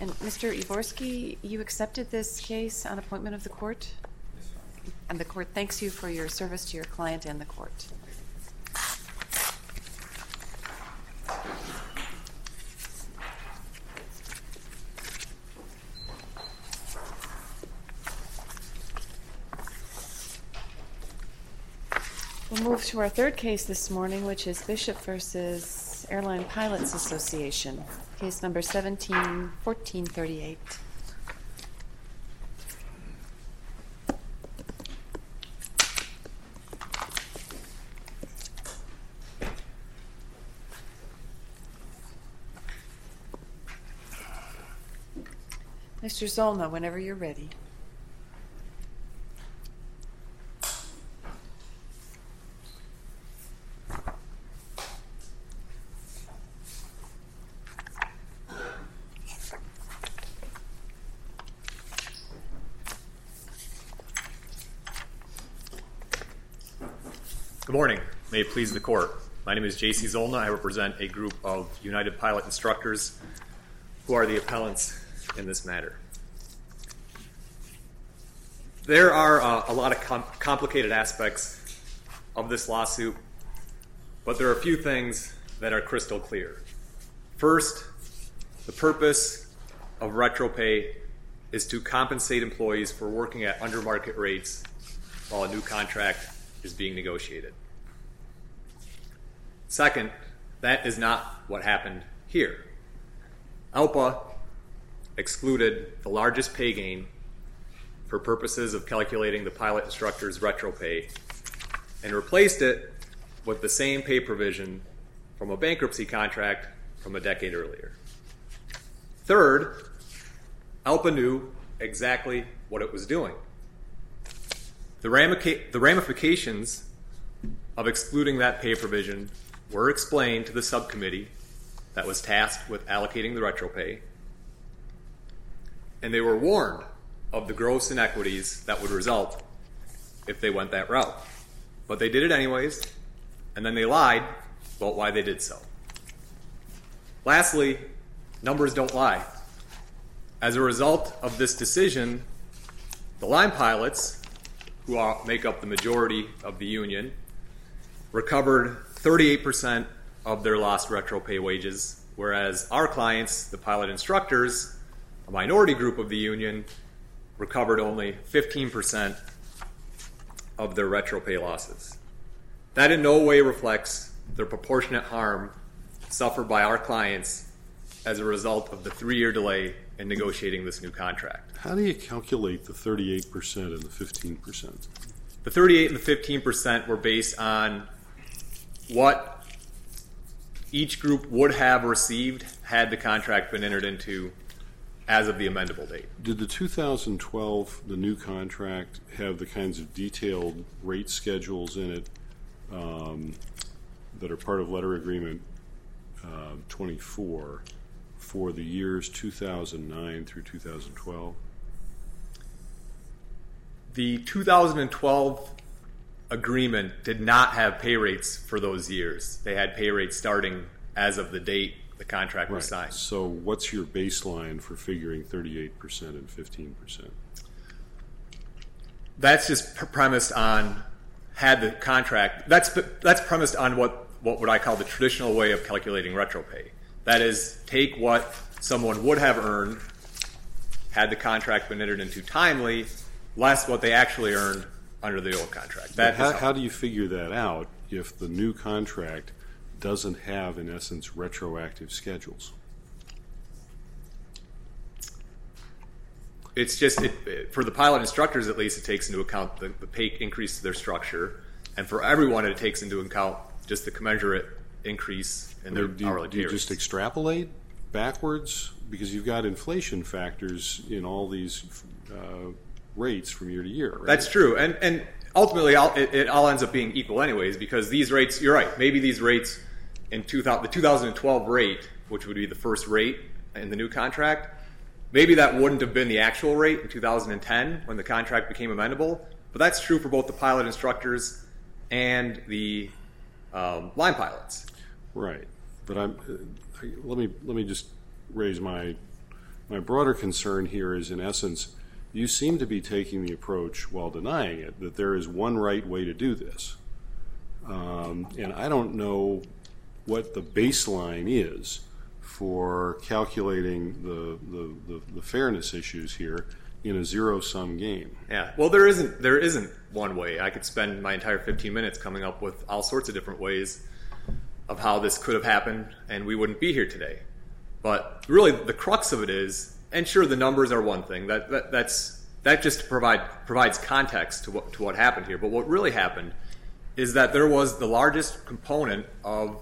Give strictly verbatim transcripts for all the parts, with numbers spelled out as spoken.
And Mister Ivorski, you accepted this case on appointment of the court? Yes, ma'am. And the court thanks you for your service to your client and the court. We'll move to our third case this morning, which is Bishop versus Airline Pilots Association, case number seventeen fourteen thirty-eight. Mister Zollner, whenever you're ready. Good morning. May it please the court. My name is J C Zollner. I represent a group of United Pilot instructors who are the appellants in this matter. There are uh, a lot of com- complicated aspects of this lawsuit, but there are a few things that are crystal clear. First, the purpose of retro pay is to compensate employees for working at under market rates while a new contract is being negotiated. Second, that is not what happened here. ALPA excluded the largest pay gain for purposes of calculating the pilot instructor's retro pay and replaced it with the same pay provision from a bankruptcy contract from a decade earlier. Third, ALPA knew exactly what it was doing. The, ramica- the ramifications of excluding that pay provision were explained to the subcommittee that was tasked with allocating the retro pay, and they were warned of the gross inequities that would result if they went that route. But they did it anyways, and then they lied about why they did so. Lastly, numbers don't lie. As a result of this decision, the line pilots, who are, make up the majority of the union, recovered thirty-eight percent of their lost retro pay wages, whereas our clients, the pilot instructors, a minority group of the union, recovered only fifteen percent of their retro pay losses. That in no way reflects the proportionate harm suffered by our clients as a result of the three-year delay in negotiating this new contract. How do you calculate the thirty-eight percent and the fifteen percent? The thirty-eight and the fifteen percent were based on what each group would have received had the contract been entered into as of the amendable date. Did the two thousand twelve, the new contract, have the kinds of detailed rate schedules in it um, that are part of letter agreement uh, twenty-four for the years two thousand nine through two thousand twelve? The two thousand twelve agreement did not have pay rates for those years. They had pay rates starting as of the date the contract was Right. signed. So what's your baseline for figuring thirty-eight percent and fifteen percent? That's just pr- premised on had the contract. That's that's premised on what what would I call the traditional way of calculating retro pay. That is, take what someone would have earned had the contract been entered into timely, less what they actually earned under the old contract. That how, is how do you figure that out if the new contract doesn't have, in essence, retroactive schedules? It's just, it, it, for the pilot instructors at least, it takes into account the, the pay increase to their structure. And for everyone, it takes into account just the commensurate increase in their do you, hourly do you pay just rates. extrapolate backwards? Because you've got inflation factors in all these uh, rates from year to year, right? That's true. And and ultimately, all, it, it all ends up being equal anyways, because these rates, you're right, maybe these rates in two thousand, the two thousand twelve rate, which would be the first rate in the new contract, maybe that wouldn't have been the actual rate in two thousand ten when the contract became amendable, but that's true for both the pilot instructors and the um, line pilots. Right. But I'm. Uh, let me let me just raise my my broader concern here is, in essence, you seem to be taking the approach, while denying it, that there is one right way to do this. Um, and I don't know what the baseline is for calculating the, the, the, the fairness issues here in a zero-sum game. Yeah, well, there isn't there isn't one way. I could spend my entire fifteen minutes coming up with all sorts of different ways of how this could have happened, and we wouldn't be here today. But really, the crux of it is, and sure, the numbers are one thing. That, that that's that just provide provides context to what to what happened here. But what really happened is that there was the largest component of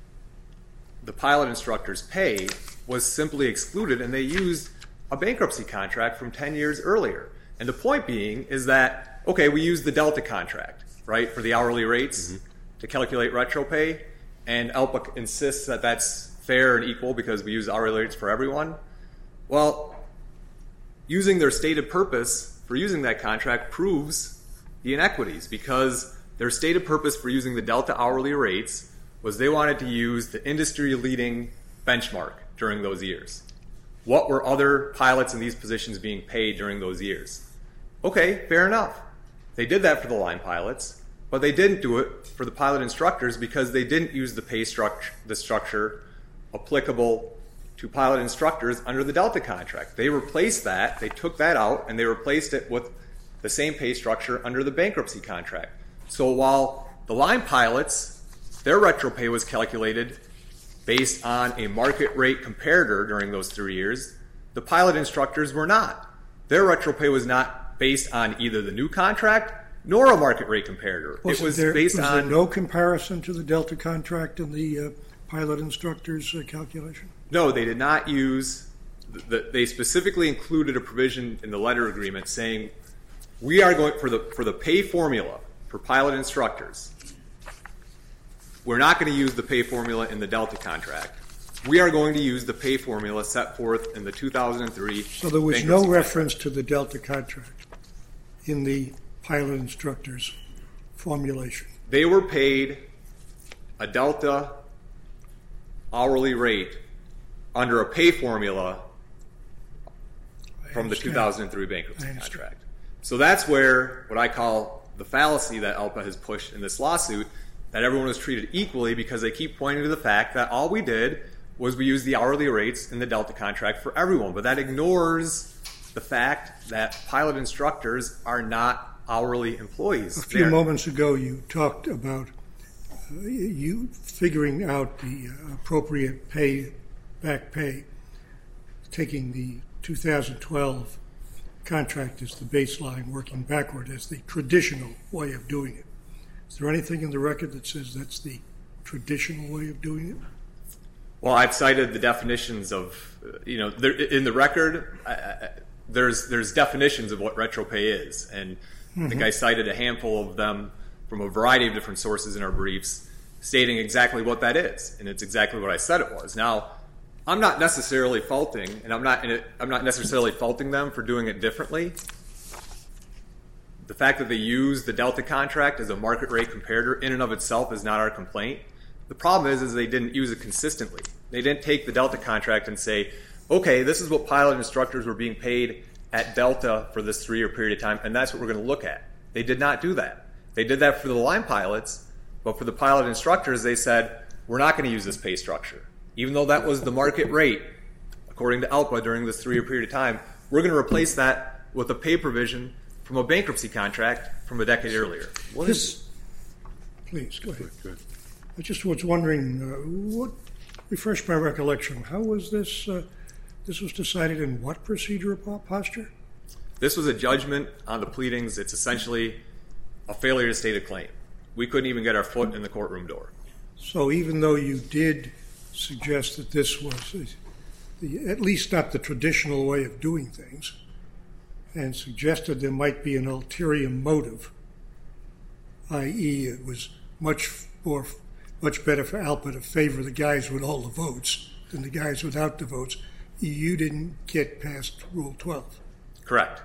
the pilot instructor's pay was simply excluded, and they used a bankruptcy contract from ten years earlier. And the point being is that, okay, we used the Delta contract, right, for the hourly rates mm-hmm. to calculate retro pay, and ALPA insists that that's fair and equal because we use hourly rates for everyone. Well, using their stated purpose for using that contract proves the inequities, because their stated purpose for using the Delta hourly rates was they wanted to use the industry-leading benchmark during those years. What were other pilots in these positions being paid during those years? Okay, fair enough. They did that for the line pilots, but they didn't do it for the pilot instructors because they didn't use the pay structure, the structure applicable to pilot instructors under the Delta contract. They replaced that, they took that out, and they replaced it with the same pay structure under the bankruptcy contract. So while the line pilots, their retro pay was calculated based on a market rate comparator during those three years, the pilot instructors were not. Their retro pay was not based on either the new contract nor a market rate comparator. Was it was there, based was on there no comparison to the Delta contract in the uh, pilot instructor's uh, calculation? No, they did not use. The, the, they specifically included a provision in the letter agreement saying we are going for the for the pay formula for pilot instructors. We're not going to use the pay formula in the Delta contract. We are going to use the pay formula set forth in the two thousand three. So there was no reference to the Delta contract in the pilot instructor's formulation. They were paid a Delta hourly rate under a pay formula from the two thousand three bankruptcy contract. So that's where what I call the fallacy that ALPA has pushed in this lawsuit, that everyone was treated equally, because they keep pointing to the fact that all we did was we used the hourly rates in the Delta contract for everyone. But that ignores the fact that pilot instructors are not hourly employees. A few They're, moments ago you talked about uh, you figuring out the uh, appropriate pay, back pay, taking the two thousand twelve contract as the baseline, working backward as the traditional way of doing it. Is there anything in the record that says that's the traditional way of doing it? Well, I've cited the definitions of, you know, there, in the record, I, I, there's there's definitions of what retro pay is, and mm-hmm. I think I cited a handful of them from a variety of different sources in our briefs, stating exactly what that is, and it's exactly what I said it was. Now, I'm not necessarily faulting, and I'm not in it, I'm not necessarily faulting them for doing it differently. The fact that they use the Delta contract as a market rate comparator in and of itself is not our complaint. The problem is, is they didn't use it consistently. They didn't take the Delta contract and say, okay, this is what pilot instructors were being paid at Delta for this three-year period of time, and that's what we're going to look at. They did not do that. They did that for the line pilots, but for the pilot instructors, they said, we're not going to use this pay structure. Even though that was the market rate, according to ALPA, during this three-year period of time, we're going to replace that with a pay provision from a bankruptcy contract from a decade earlier. What this, is, please, go ahead. Go ahead. I just was wondering, uh, what, refresh my recollection, how was this, uh, this was decided in what procedural posture? This was a judgment on the pleadings. It's essentially a failure to state a claim. We couldn't even get our foot in the courtroom door. So even though you did suggest that this was the, at least not the traditional way of doing things, and suggested there might be an ulterior motive, that is it was much more, much better for ALPA to favor the guys with all the votes than the guys without the votes, you didn't get past Rule twelve. Correct.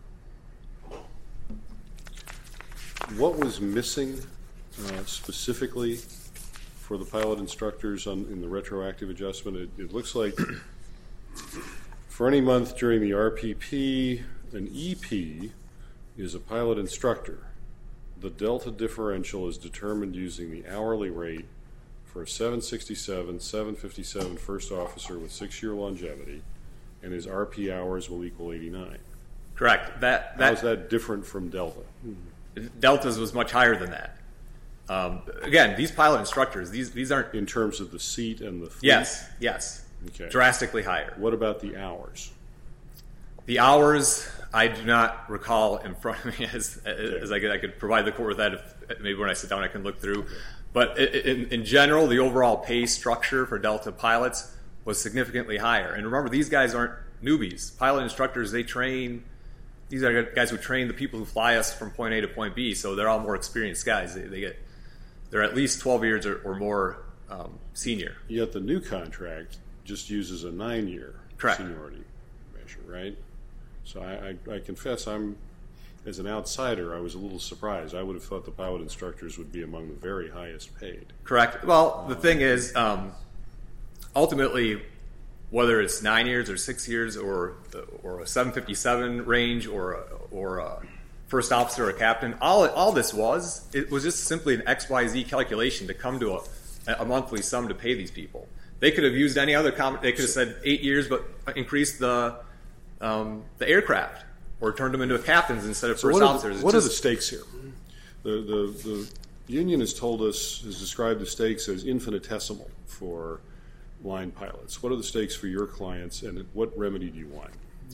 What was missing uh, specifically for the pilot instructors on, in the retroactive adjustment? It, it looks like For any month during the R P P, an E P is a pilot instructor. The delta differential is determined using the hourly rate for a seven sixty-seven, seven fifty-seven first officer with six-year longevity, and his R P hours will equal eighty-nine. Correct. That, that, How is that different from Delta? Delta's was much higher than that. Um, again, these pilot instructors, these these aren't... In terms of the seat and the fleet? Yes, yes. Okay. Drastically higher. What about the hours? The hours, I do not recall in front of me as, okay. as I, could, I could provide the court with that. If, maybe when I sit down I can look through. Okay. But in, in general, the overall pay structure for Delta pilots was significantly higher. And remember, these guys aren't newbies. Pilot instructors, they train... These are guys who train the people who fly us from point A to point B, so they're all more experienced guys. They, they get, they're at least twelve years or, or more um, senior. Yet the new contract just uses a nine-year Correct. seniority measure, right? So I, I, I confess, I'm, as an outsider, I was a little surprised. I would have thought the pilot instructors would be among the very highest paid. Correct. Well, the thing is, um, ultimately, whether it's nine years or six years or or a seven fifty-seven range or a, or a first officer or a captain, all all this was, it was just simply an X Y Z calculation to come to a, a monthly sum to pay these people. They could have used any other comment. They could have said eight years, but increased the um, the aircraft or turned them into captains instead of so first what officers. Are the, what just, are the stakes here? The, the the union has told us, has described the stakes as infinitesimal for line pilots. What are the stakes for your clients, and what remedy do you want?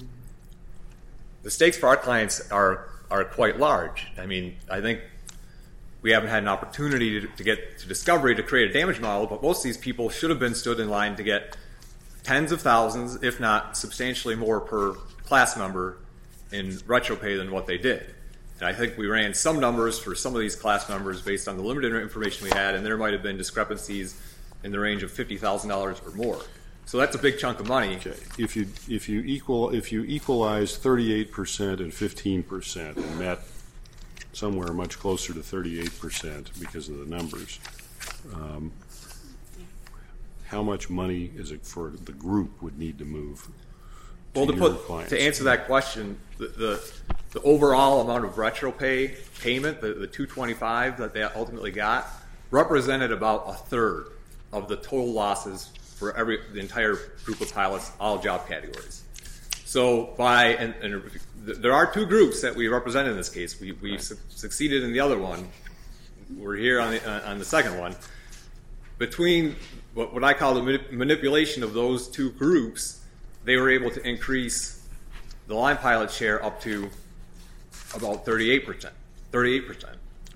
The stakes for our clients are are quite large. I mean, I think we haven't had an opportunity to, to get to discovery to create a damage model, but most of these people should have been stood in line to get tens of thousands, if not substantially more per class member in retro pay than what they did. And I think we ran some numbers for some of these class members based on the limited information we had, and there might have been discrepancies in the range of fifty thousand dollars or more. So that's a big chunk of money. Okay. If you if you equal if you equalize thirty-eight percent and fifteen percent and met somewhere much closer to thirty-eight percent because of the numbers, um, how much money is it for the group would need to move? To well, to your put clients? to answer that question, the, the the overall amount of retro pay payment, the, the two twenty-five that they ultimately got, represented about a third of the total losses for every the entire group of pilots, all job categories. So by and, and there are two groups that we represent in this case. We we su- succeeded in the other one. We're here on the uh, on the second one. Between what, what I call the manip- manipulation of those two groups, they were able to increase the line pilot share up to about thirty-eight percent. thirty-eight percent.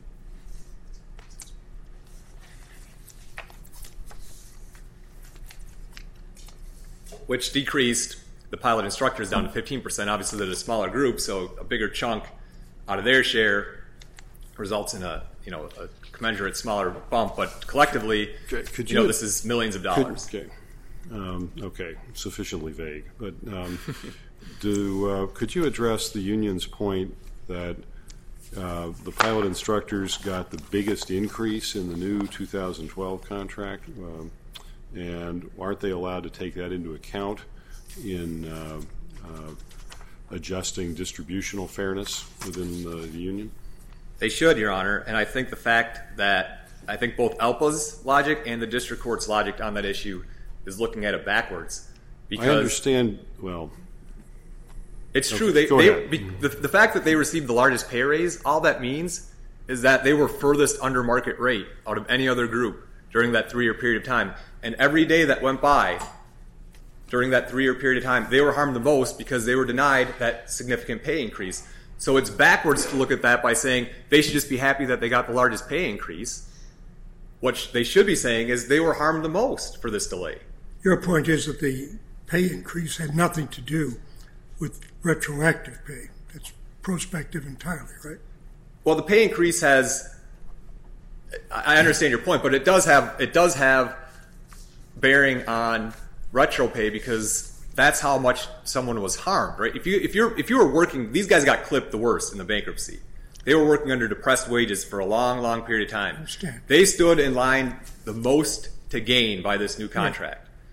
Which decreased the pilot instructors down to fifteen percent. Obviously, they're a smaller group, so a bigger chunk out of their share results in a you know a commensurate smaller bump. But collectively, okay, could you, you know, this is millions of dollars. Could, okay, um, okay, sufficiently vague. But um, do uh, could you address the union's point that uh, the pilot instructors got the biggest increase in the new two thousand twelve contract? Um, And aren't they allowed to take that into account in uh, uh, adjusting distributional fairness within the, the union? They should, Your Honor. And I think the fact that I think both ALPA's logic and the district court's logic on that issue is looking at it backwards. Because I understand. Well, it's okay, true. They, go they ahead. be, the, the fact that they received the largest pay raise, all that means is that they were furthest under market rate out of any other group during that three-year period of time. And every day that went by during that three-year period of time, they were harmed the most because they were denied that significant pay increase. So it's backwards to look at that by saying they should just be happy that they got the largest pay increase. What they should be saying is they were harmed the most for this delay. Your point is that the pay increase had nothing to do with retroactive pay. It's prospective entirely, right? Well, the pay increase has... I understand your point, but it does have it does have bearing on retro pay because that's how much someone was harmed, right? If you if you're if you were working, these guys got clipped the worst in the bankruptcy. They were working under depressed wages for a long, long period of time. I understand. They stood in line the most to gain by this new contract.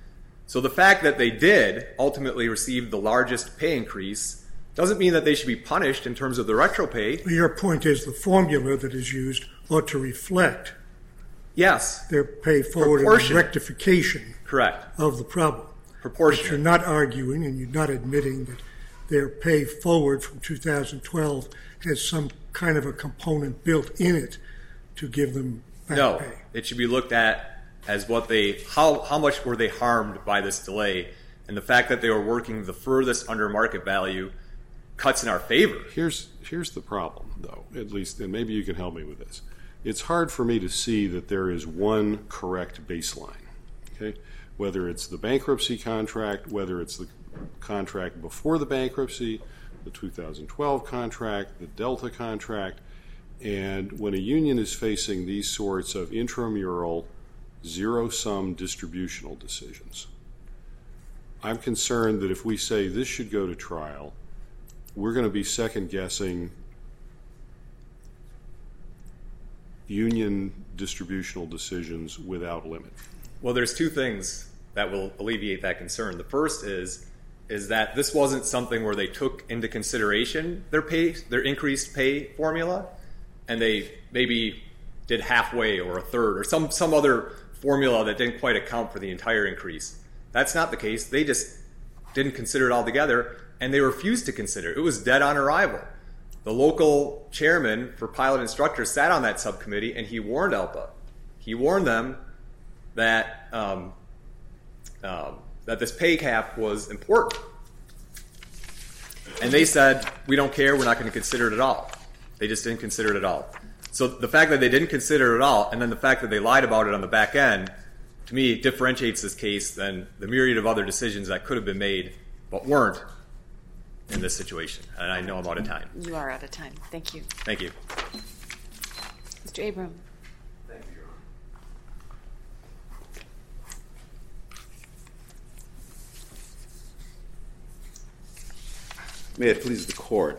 So the fact that they did ultimately receive the largest pay increase doesn't mean that they should be punished in terms of the retro pay. Your point is the formula that is used ought to reflect Yes. their pay forward and rectification Correct. of the problem. Proportionate. But you're not arguing and you're not admitting that their pay forward from two thousand twelve has some kind of a component built in it to give them back No, pay. it should be looked at as what they, how, how much were they harmed by this delay, and the fact that they were working the furthest under market value cuts in our favor. Here's, here's the problem, though, at least, and maybe you can help me with this. It's hard for me to see that there is one correct baseline, okay? Whether it's the bankruptcy contract, whether it's the contract before the bankruptcy, the two thousand twelve contract, the Delta contract, and when a union is facing these sorts of intramural, zero-sum distributional decisions, I'm concerned that if we say this should go to trial, we're going to be second-guessing union distributional decisions without limit. Well, there's two things that will alleviate that concern. The first is is that this wasn't something where they took into consideration their pay, their increased pay formula, and they maybe did halfway or a third or some, some other formula that didn't quite account for the entire increase. That's not the case. They just didn't consider it altogether, and they refused to consider it. It was dead on arrival. The local chairman for pilot instructors sat on that subcommittee, and he warned ELPA. He warned them that um, um, that this pay cap was important. And they said, we don't care, we're not going to consider it at all. They just didn't consider it at all. So the fact that they didn't consider it at all, and then the fact that they lied about it on the back end, to me, differentiates this case than the myriad of other decisions that could have been made but weren't in this situation. And I know I'm out of time. You are out of time. Thank you. Thank you. Mister Abram. Thank you, Your Honor. May it please the Court.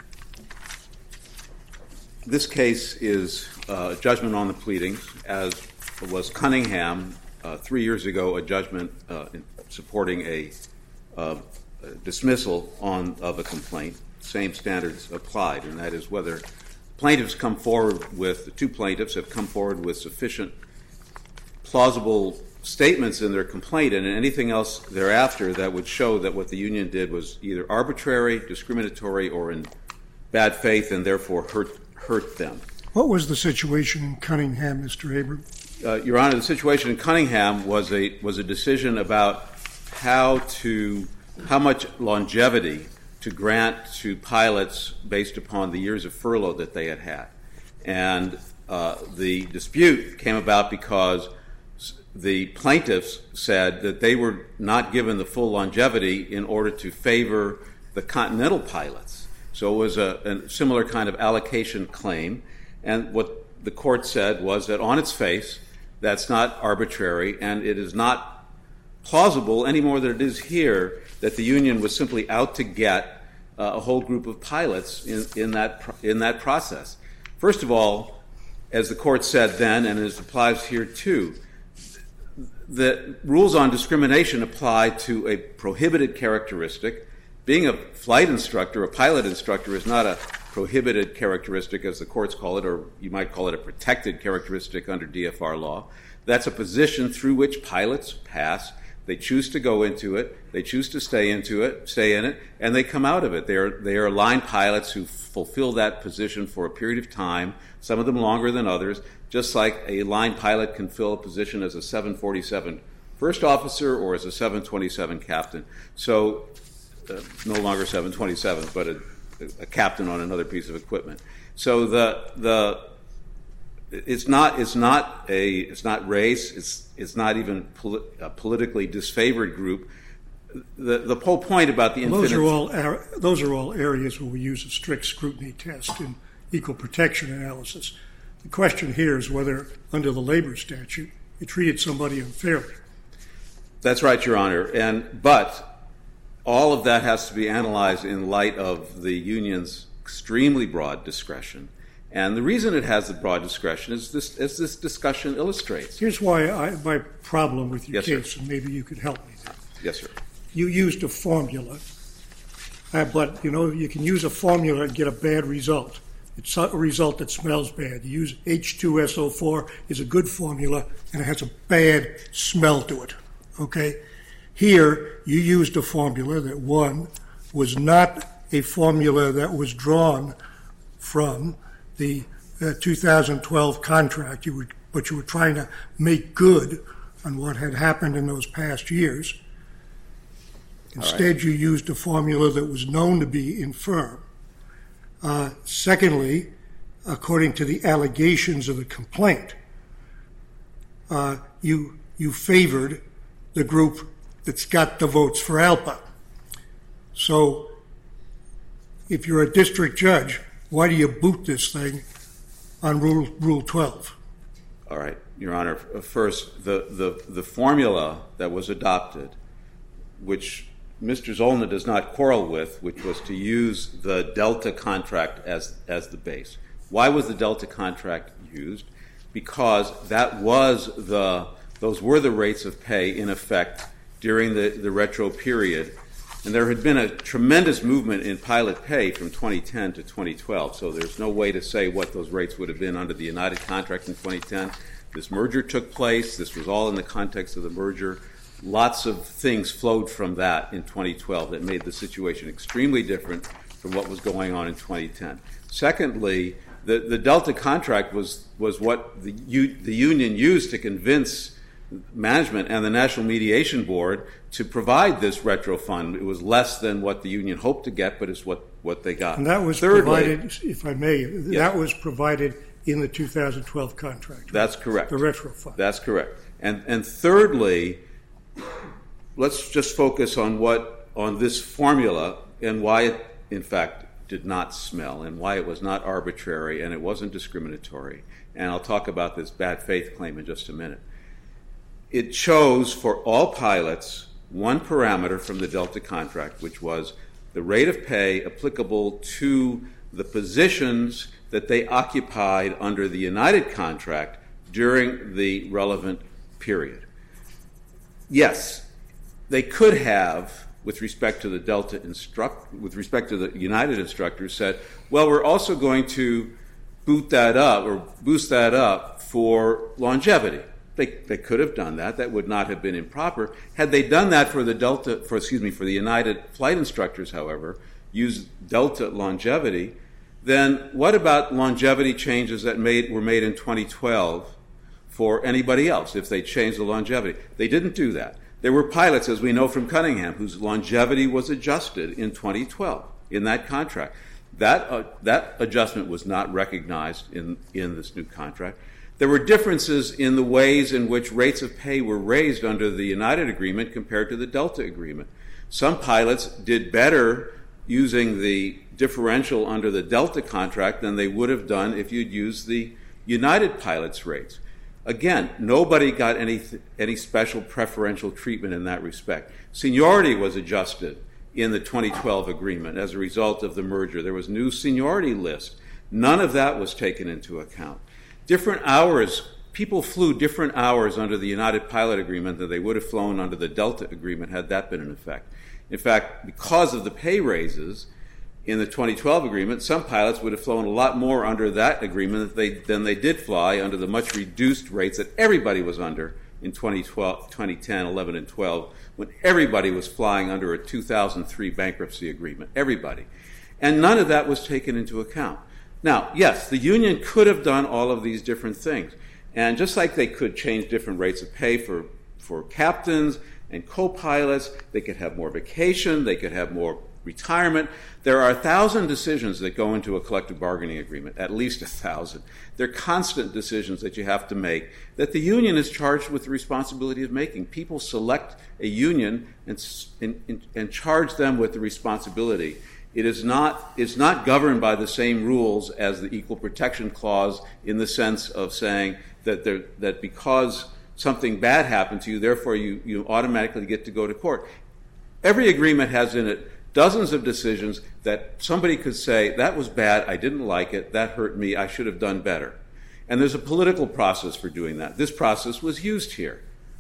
This case is a judgment on the pleadings, as was Cunningham uh, three years ago, a judgment uh, supporting a, uh, a dismissal on of a complaint. Same standards applied, and that is whether plaintiffs come forward with, the two plaintiffs have come forward with sufficient plausible statements in their complaint and anything else thereafter that would show that what the union did was either arbitrary, discriminatory, or in bad faith and therefore hurt hurt them. What was the situation in Cunningham, Mister Abram? Uh, Your Honor, the situation in Cunningham was a was a decision about how to how much longevity to grant to pilots based upon the years of furlough that they had had, and uh, the dispute came about because the plaintiffs said that they were not given the full longevity in order to favor the Continental pilots. So it was a, a similar kind of allocation claim. And what the court said was that on its face, that's not arbitrary, and it is not plausible any more than it is here that the union was simply out to get uh, a whole group of pilots in, in, that, in that process. First of all, as the court said then, and as applies here too, the rules on discrimination apply to a prohibited characteristic. Being a flight instructor, a pilot instructor, is not a prohibited characteristic, as the courts call it, or you might call it a protected characteristic under D F R law. That's a position through which pilots pass. They choose to go into it, they choose to stay into it, stay in it, and they come out of it. They are, they are line pilots who fulfill that position for a period of time, some of them longer than others, just like a line pilot can fill a position as a seven forty-seven first officer or as a seven twenty-seven captain. So, uh, no longer seven twenty-seven, but a, a captain on another piece of equipment. So the the it's not it's not a it's not race. It's it's not even poli- a politically disfavored group. The the whole point about the Those infinite are all ar- those are all areas where we use a strict scrutiny test in equal protection analysis. The question here is whether, under the labor statute, you treated somebody unfairly. That's right, Your Honor. And but all of that has to be analyzed in light of the union's extremely broad discretion. And the reason it has the broad discretion is this, as this discussion illustrates. Here's why I, my problem with your Yes, sir. case, and maybe you could help me there. Yes, sir. You used a formula, uh, but you know you can use a formula and get a bad result. It's a result that smells bad. You use H two S O four is a good formula, and it has a bad smell to it. Okay? Here, you used a formula that, one, was not a formula that was drawn from the uh, two thousand twelve contract, you were, but you were trying to make good on what had happened in those past years. Instead, you used a formula that was known to be infirm. Uh, secondly, according to the allegations of the complaint, uh, you you favored the group that's got the votes for ALPA. So, if you're a district judge, why do you boot this thing on Rule Rule twelve? All right, Your Honor. First, the, the, the formula that was adopted, which Mister Zollner does not quarrel with, which was to use the Delta contract as, as the base. Why was the Delta contract used? Because that was the, those were the rates of pay in effect during the, the retro period. And there had been a tremendous movement in pilot pay from twenty ten to twenty twelve, so there's no way to say what those rates would have been under the United contract in twenty ten. This merger took place. This was all in the context of the merger. Lots of things flowed from that in twenty twelve that made the situation extremely different from what was going on in twenty ten. Secondly, the, the Delta contract was, was what the, U, the union used to convince management and the National Mediation Board to provide this retro fund. It was less than what the union hoped to get, but it's what, what they got. And that was Thirdly, provided, if I may, yes. that was provided in the two thousand twelve contract. Right? That's correct. The retro fund. That's correct. And and thirdly, let's just focus on what on this formula and why it, in fact, did not smell and why it was not arbitrary and it wasn't discriminatory. And I'll talk about this bad faith claim in just a minute. It chose for all pilots one parameter from the Delta contract, which was the rate of pay applicable to the positions that they occupied under the United contract during the relevant period. Yes, they could have, with respect to the Delta instruct, with respect to the United instructors, said, well, we're also going to boot that up or boost that up for longevity. They, they could have done that. That would not have been improper. Had they done that for the Delta, for excuse me, for the United flight instructors, however, used Delta longevity, then what about longevity changes that made were made in twenty twelve for anybody else if they changed the longevity? They didn't do that. There were pilots, as we know from Cunningham, whose longevity was adjusted in twenty twelve in that contract. That uh, that adjustment was not recognized in, in this new contract. There were differences in the ways in which rates of pay were raised under the United agreement compared to the Delta agreement. Some pilots did better using the differential under the Delta contract than they would have done if you'd used the United pilots' rates. Again, nobody got any any special preferential treatment in that respect. Seniority was adjusted in the twenty twelve agreement as a result of the merger. There was a new seniority list. None of that was taken into account. Different hours, people flew different hours under the United pilot agreement than they would have flown under the Delta agreement had that been in effect. In fact, because of the pay raises in the twenty twelve agreement, some pilots would have flown a lot more under that agreement than they, than they did fly under the much reduced rates that everybody was under in twenty twelve, twenty ten, eleven, and twelve, when everybody was flying under a two thousand three bankruptcy agreement. Everybody. And none of that was taken into account. Now, yes, the union could have done all of these different things. And just like they could change different rates of pay for, for captains and co-pilots, they could have more vacation, they could have more retirement. There are a thousand decisions that go into a collective bargaining agreement, at least a thousand. They're constant decisions that you have to make that the union is charged with the responsibility of making. People select a union and, and, and charge them with the responsibility. It is not, it's not governed by the same rules as the Equal Protection Clause in the sense of saying that, there, that because something bad happened to you, therefore you, you automatically get to go to court. Every agreement has in it dozens of decisions that somebody could say, that was bad, I didn't like it, that hurt me, I should have done better. And there's a political process for doing that. This process was used here.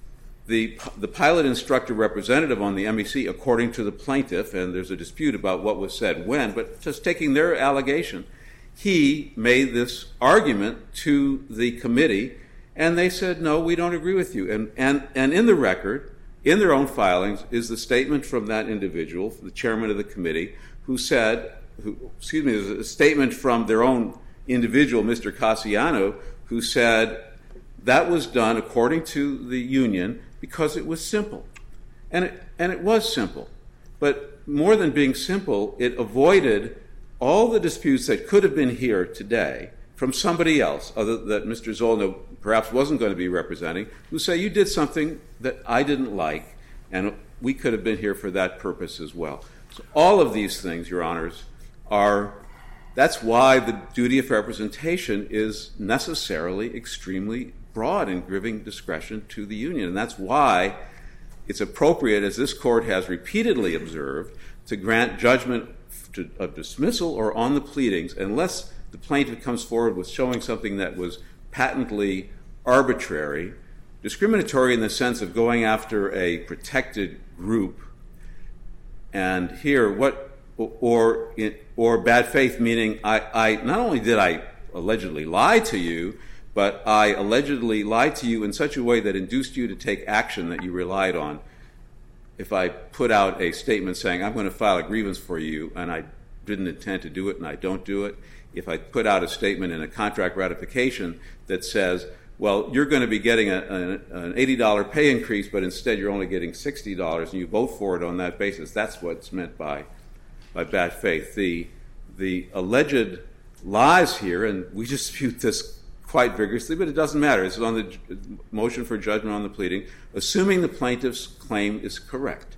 the, the pilot instructor representative on the M E C, according to the plaintiff, and there's a dispute about what was said when, but just taking their allegation, he made this argument to the committee, and they said, no, we don't agree with you. And, and, and in the record, in their own filings, is the statement from that individual, the chairman of the committee, who said, who, excuse me, there's a statement from their own individual, Mister Cassiano, who said that was done according to the union because it was simple. And it, and it was simple. But more than being simple, it avoided all the disputes that could have been here today from somebody else, other that Mister Zollner perhaps wasn't going to be representing, who say, you did something that I didn't like, and we could have been here for that purpose as well. So all of these things, Your Honors, are, that's why the duty of representation is necessarily extremely broad in giving discretion to the union. And that's why it's appropriate, as this court has repeatedly observed, to grant judgment to, of dismissal or on the pleadings, unless the plaintiff comes forward with showing something that was patently arbitrary, discriminatory in the sense of going after a protected group. And here, what, or, or bad faith, meaning I, I, not only did I allegedly lie to you, but I allegedly lied to you in such a way that induced you to take action that you relied on. If I put out a statement saying, I'm going to file a grievance for you, and I didn't intend to do it and I don't do it, if I put out a statement in a contract ratification that says, well, you're going to be getting a, a, an eighty dollars pay increase, but instead you're only getting sixty dollars, and you vote for it on that basis, that's what's meant by, by bad faith. The, the alleged lies here, and we dispute this quite vigorously, but it doesn't matter. It's on the motion for judgment on the pleading, assuming the plaintiff's claim is correct,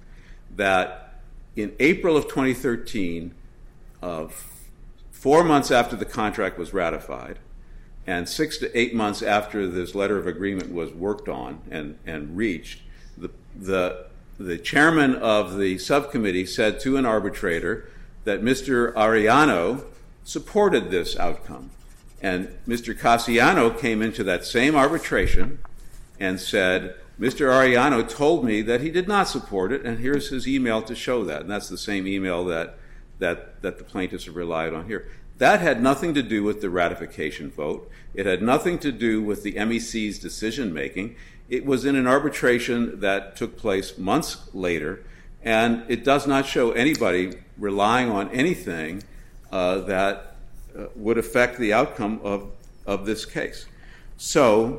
that in April of twenty thirteen, uh, four months after the contract was ratified, and six to eight months after this letter of agreement was worked on and, and reached, the, the, the chairman of the subcommittee said to an arbitrator that Mister Arellano supported this outcome. And Mister Cassiano came into that same arbitration and said, Mister Arellano told me that he did not support it, and here's his email to show that. And that's the same email that, that, that the plaintiffs have relied on here. That had nothing to do with the ratification vote. It had nothing to do with the M E C's decision-making. It was in an arbitration that took place months later, and it does not show anybody relying on anything uh, that Uh, would affect the outcome of, of this case. So,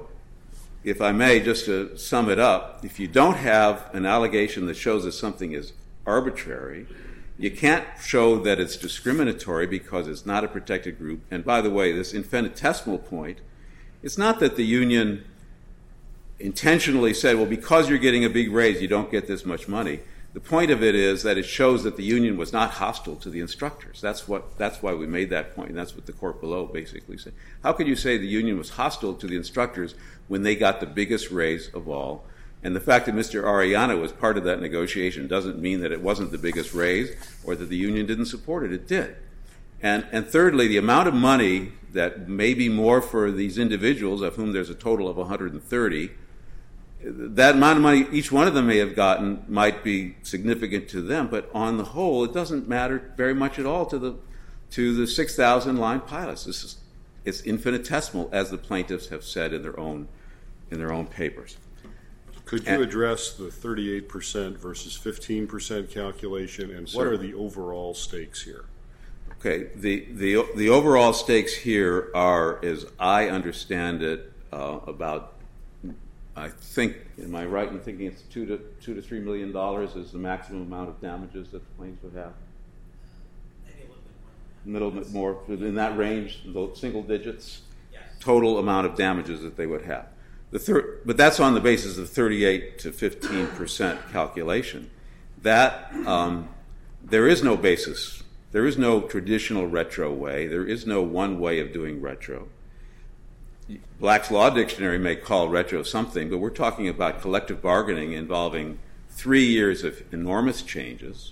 if I may, just to sum it up, if you don't have an allegation that shows that something is arbitrary, you can't show that it's discriminatory because it's not a protected group. And by the way, this infinitesimal point, it's not that the union intentionally said, well, because you're getting a big raise, you don't get this much money. The point of it is that it shows that the union was not hostile to the instructors. That's what. That's why we made that point, and that's what the court below basically said. How could you say the union was hostile to the instructors when they got the biggest raise of all? And the fact that Mister Arellano was part of that negotiation doesn't mean that it wasn't the biggest raise or that the union didn't support it. It did. And, and thirdly, the amount of money that may be more for these individuals, of whom there's a total of one hundred thirty, that amount of money each one of them may have gotten might be significant to them, but on the whole, it doesn't matter very much at all to the to the six thousand line pilots. This is, it's infinitesimal, as the plaintiffs have said in their own in their own papers. Could you and, address the thirty-eight percent versus fifteen percent calculation, and what are the overall stakes here? Okay, the the the overall stakes here are, as I understand it, uh, about. I think, am I right in thinking it's two to two to three million dollars is the maximum amount of damages that the plaintiffs would have? Maybe a little bit more. A little bit more in that range, the single digits, yes. Total amount of damages that they would have. The thir- but that's on the basis of thirty-eight to fifteen percent calculation. That um, there is no basis. There is no traditional retro way. There is no one way of doing retro. Black's Law Dictionary may call retro something, but we're talking about collective bargaining involving three years of enormous changes.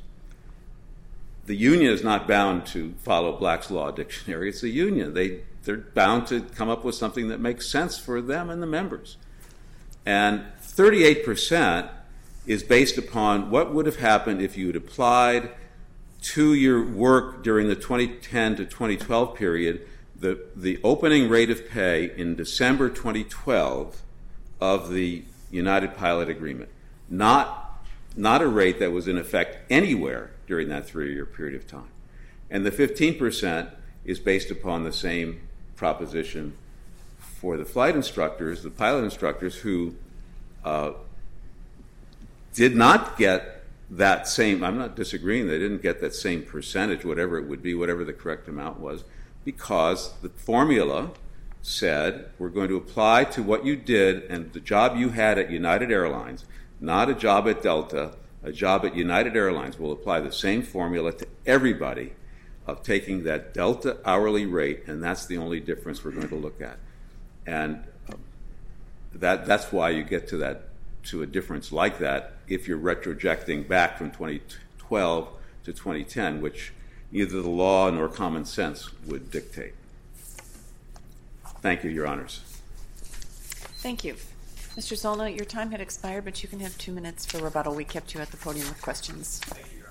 The union is not bound to follow Black's Law Dictionary. It's the union. They, they're bound to come up with something that makes sense for them and the members. And thirty-eight percent is based upon what would have happened if you had applied to your work during the twenty ten to twenty twelve period the, the opening rate of pay in December twenty twelve of the United Pilot Agreement, not, not a rate that was in effect anywhere during that three-year period of time. And the fifteen percent is based upon the same proposition for the flight instructors, the pilot instructors, who uh, did not get that same, I'm not disagreeing, they didn't get that same percentage, whatever it would be, whatever the correct amount was, because the formula said we're going to apply to what you did and the job you had at United Airlines, not a job at Delta, a job at United Airlines. We'll apply the same formula to everybody of taking that Delta hourly rate, and that's the only difference we're going to look at. And um, that that's why you get to that to a difference like that if you're retrojecting back from twenty twelve to twenty ten, which neither the law nor common sense would dictate. Thank you, Your Honors. Thank you. Mister Zollner, your time had expired, but you can have two minutes for rebuttal. We kept you at the podium with questions. Thank you, Your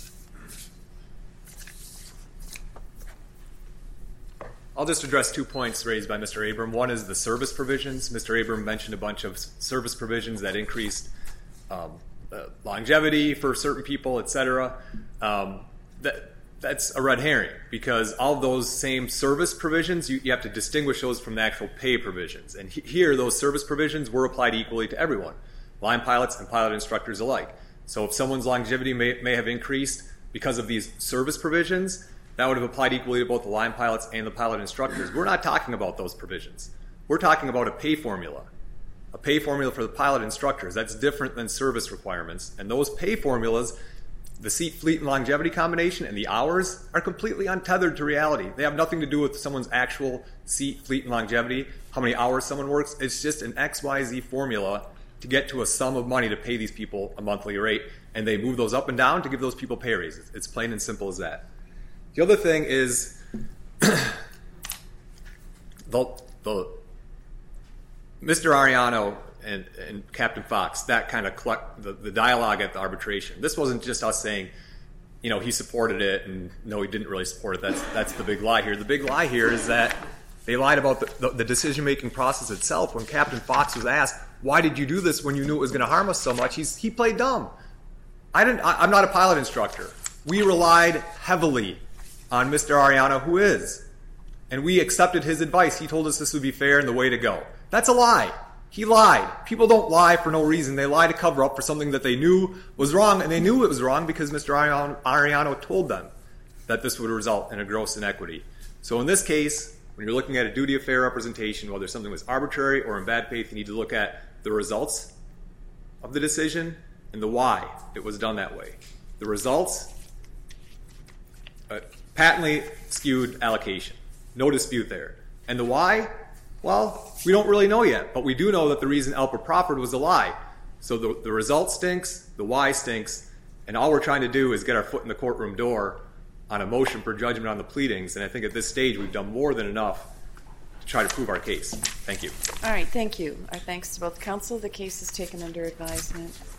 Honor. I'll just address two points raised by Mister Abram. One is the service provisions. Mister Abram mentioned a bunch of service provisions that increased um, uh, longevity for certain people, et cetera. Um, that, that's a red herring, because all of those same service provisions, you, you have to distinguish those from the actual pay provisions. And he, here, those service provisions were applied equally to everyone, line pilots and pilot instructors alike. So if someone's longevity may, may have increased because of these service provisions, that would have applied equally to both the line pilots and the pilot instructors. We're not talking about those provisions. We're talking about a pay formula, a pay formula for the pilot instructors. That's different than service requirements. And those pay formulas, the seat, fleet, and longevity combination and the hours, are completely untethered to reality. They have nothing to do with someone's actual seat, fleet, and longevity, how many hours someone works. It's just an X Y Z formula to get to a sum of money to pay these people a monthly rate, and they move those up and down to give those people pay raises. It's plain and simple as that. The other thing is the, the Mister Ariano and, and Captain Fox, that kind of collect, the, the dialogue at the arbitration. This wasn't just us saying, you know, he supported it and no, he didn't really support it. That's that's the big lie here. The big lie here is that they lied about the, the, the decision-making process itself. When Captain Fox was asked, why did you do this when you knew it was going to harm us so much, he's, he played dumb. I didn't, I, I'm not a pilot instructor. We relied heavily on Mister Ariano, who is. And we accepted his advice. He told us this would be fair and the way to go. That's a lie. He lied. People don't lie for no reason. They lie to cover up for something that they knew was wrong, and they knew it was wrong because Mister Ariano told them that this would result in a gross inequity. So in this case, when you're looking at a duty of fair representation, whether something was arbitrary or in bad faith, you need to look at the results of the decision and the why it was done that way. The results, uh, patently skewed allocation. No dispute there. And the why? Well, we don't really know yet, but we do know that the reason L P R proffered was a lie. So the, the result stinks, the why stinks, and all we're trying to do is get our foot in the courtroom door on a motion for judgment on the pleadings, and I think at this stage we've done more than enough to try to prove our case. Thank you. All right, thank you. Our thanks to both counsel. The case is taken under advisement.